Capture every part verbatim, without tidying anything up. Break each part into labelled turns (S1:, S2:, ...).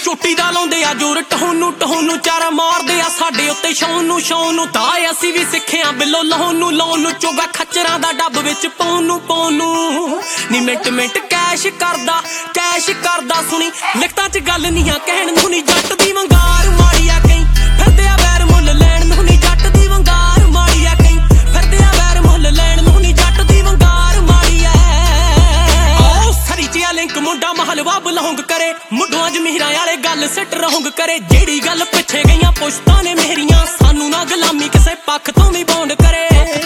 S1: ਚੋਟੀ ਦਾ ਲਾਉਂਦੇ ਆ ਜੋਰ ਟਹੋਨੂੰ ਟਹੋਨੂੰ ਚਾਰਾ ਮਾਰਦੇ ਆ ਸਾਡੇ ਉੱਤੇ ਸ਼ੌਨ ਨੂੰ ਸ਼ੌਨ ਨੂੰ ਤਾਂ ਅਸੀਂ ਵੀ ਸਿੱਖਿਆ ਬਿੱਲੋ ਲਾਉਣ ਨੂੰ ਲਾਉਣ ਨੂੰ ਚੋਗਾ ਖੱਚਰਾਂ ਦਾ ਡੱਬ ਵਿੱਚ ਪਾਉਣ ਨੂੰ ਪਾਉਣ ਨੂੰ ਨੀ ਮਿੰਟ ਮਿੰਟ ਕੈਸ਼ ਕਰਦਾ ਕੈਸ਼ ਕਰਦਾ ਸੁਣੀ ਲਿਖਤਾਂ 'ਚ ਗੱਲ ਨੀ ਆ ਕਹਿਣ ਨੂੰ ਨੀ ਜੱਟ ਦੀ ਵੰਗਾਰ ਮਾੜੀ ਆ ਕਈ ਫਿਰਦੇ ਆ ਵੈਰ ਮੁੱਲ ਲੈਣ ਨੂੰ ਨੀ ਜੱਟ ਦੀ ਵੰਗਾਰ ਮਾੜੀ ਆ ਕਈ ਫਿਰਦੇ ਆ ਵੈਰ ਮੁੱਲ ਲੈਣ ਨੂੰ ਨੀ ਜੱਟ ਦੀ ਵੰਗਾਰ ਮਾੜੀ ਐ ਓ ਸਰੀ ਜਿਹਾ ਲਿੰਕ ਮੁੰਡਾ ਮਹਲਵਾ ਬਲੌਂਗ ਕਰੇ ਮੁੱਢੋਂ ਅੱਜ ਮਹੀਰਾਂ ਵਾਲੇ ਗੱਲ ਸਿੱਟ ਰਹੋਂਗ ਕਰੇ ਜਿਹੜੀ ਗੱਲ ਪਿੱਛੇ ਗਈਆਂ ਪੁਸ਼ਤਾਂ ਨੇ ਮੇਰੀਆਂ ਸਾਨੂੰ ਨਾ ਗੁਲਾਮੀ ਕਿਸੇ ਪੱਖ ਤੋਂ ਵੀ ਬੌਂਡ ਕਰੇ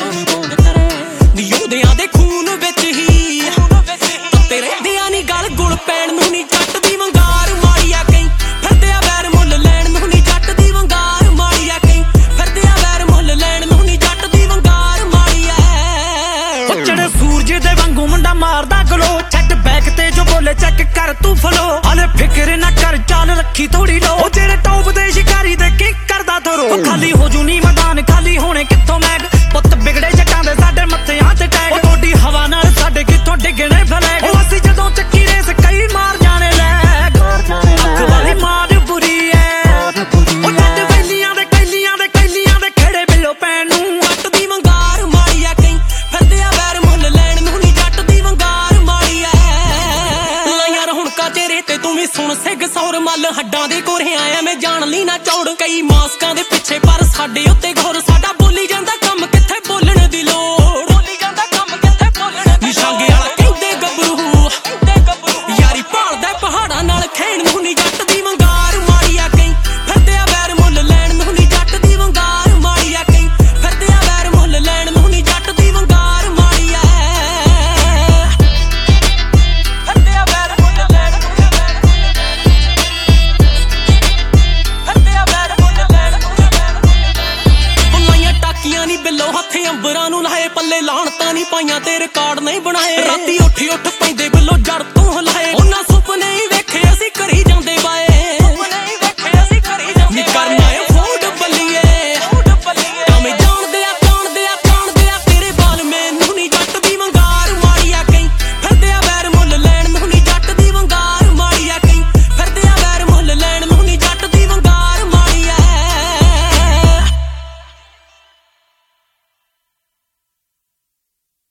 S1: ਯੋਧਿਆਂ ਦੇ ਖੂਨ ਵਿੱਚ ਹੀ ਤੱਤੇ ਰਹਿੰਦਿਆਂ ਨੀ ਗਲ ਗੁਲ ਪੈਣ ਨੂੰ ਨੀ ਜੱਟ ਦੀ ਵੰਗਾਰ ਮਾੜੀ ਆ ਕਈ ਫਿਰਦੇ ਆ ਵੈਰ ਮੁੱਲ ਲੈਣ ਨੂੰ ਨੀ ਜੱਟ ਦੀ ਵੰਗਾਰ ਮਾੜੀ ਆ ਕਈ ਫਿਰਦੇ ਆ ਵੈਰ ਮੁੱਲ ਲੈਣ ਨੂੰ ਨੀ ਜੱਟ ਦੀ ਵੰਗਾਰ ਮਾੜੀ ਐ
S2: ਚੜੇ ਸੂਰਜ ਦੇ ਵਾਂਗੂ ਮੁੰਡਾ ਮਾਰਦਾ ਗਲੋ ਛੱਡ ਬੈਕ ਤੇ ਜੋ ਬੋਲੇ ਚੈੱਕ ਕਰ ਤੂੰ ਫਲੋ ਹਲੇ ਫਿਕਰ ਨਾ ਕਰ ਚਾਲ ਰੱਖੀ ਥੋੜੀ ਲੋ ਉਹ ਜਿਹੜੇ ਟੌਪ ਦੇ ਸ਼ਿਕਾਰੀ ਦੇ ਕੀ ਕਰਦਾ ਥਰੋ ਖਾਲੀ ਹੋ ਜੂ ਨੀ ਮੈਦਾਨ ਖਾਲੀ ਹੋਣੇ ਕਿੱਥੋਂ ਮੈਗ ਪੁੱਤ ਵਿਗੜੇ ਜੱਟਾਂ ਦੇ ਸਾਡੇ ਮੱਥਿਆਂ ਤੇ ਟੈਗ ਉਹ ਤੁਹਾਡੀ ਹਵਾ ਨਾਲ ਸਾਡੇ ਕਿੱਥੋਂ ਡਿੱਗਣੇ ਫਲੈਗ ਉਹ ਅਸੀਂ ਜਦੋਂ ਚੱਕੀ ਰੇਸ ਕਈ ਮਾਰ ਜਾਣੇ ਲੈਗ ਅੱਖ ਵਾਲੀ ਮਾਰ ਬੁਰੀ ਐ ਉਹ ਜੱਟ ਵੈਲੀਆਂ ਦੇ ਕੈਲੀਆਂ ਦੇ ਕੈਲੀਆਂ ਦੇ ਖੇੜੇ ਬਿੱਲੋ ਪੈਣ ਨੂੰ
S1: ਜੱਟ ਦੀ ਵੰਗਾਰ ਮਾੜੀ ਆ ਕਈ ਫਿਰਦੇ ਆ ਵੈਰ ਮੁੱਲ ਲੈਣ ਨੂੰ ਨੀ ਜੱਟ ਦੀ ਵੰਗਾਰ ਮਾੜੀ ਐ ਲਾਈਆਂ ਰਹੁਣਕਾਂ ਚਿਹਰੇ ਤੇ ਤੂੰ ਵੀ ਸੁਣ ਸਿੱਗ ਸੌਰ ਮੱਲ ਹੱਡਾਂ ਦੇ ਕੋਰਿਆਂ ਐਵੇਂ ਜਾਣ ਲਈ ਨਾ ਚੌੜ ਕਈ ਮਾਸਕਾਂ ਦੇ ਪਿੱਛੇ ਪਰ ਸਾਡੇ ਉੱਤੇ ਘੋਰ ਸਾਡਾ ਬੋਲੀ ਜਾਂਦਾ ਕੰਮ ਕਿੱਥੇ ਬੋਲਣ ਦੀ ਲੋੜ